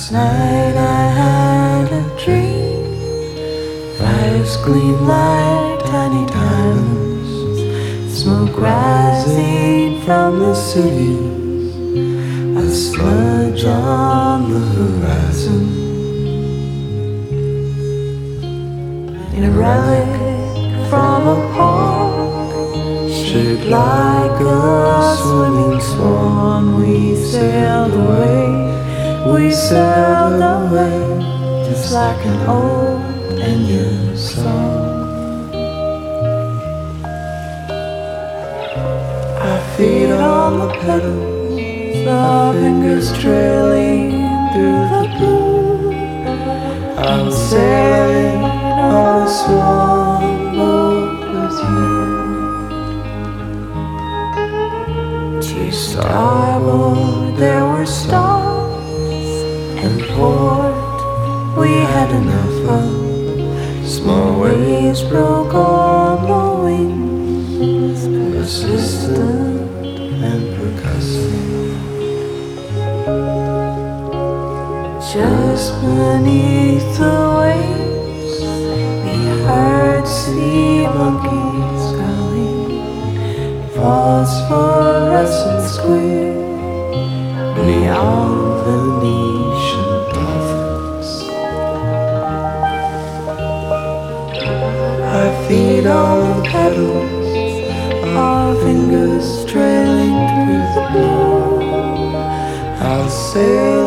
Last night I had a dream. Fires gleam like tiny diamonds, smoke rising from the city, a smudge on the horizon. In a relic from a park, shaped like a swimming swan, we sailed away. We sailed away, just like an old and new song. Our feet on the pedals, our fingers trailing through the blue. I'm sailing on a swan boat with you. To starboard there were stars and port we had enough of. Small waves broke on the wings, persistent and percussive. Just beneath the waves we heard sea monkeys calling, phosphorescent square beyond Venetian dolphins. Our feet on the pedals, our fingers trailing through the blue. I'll sail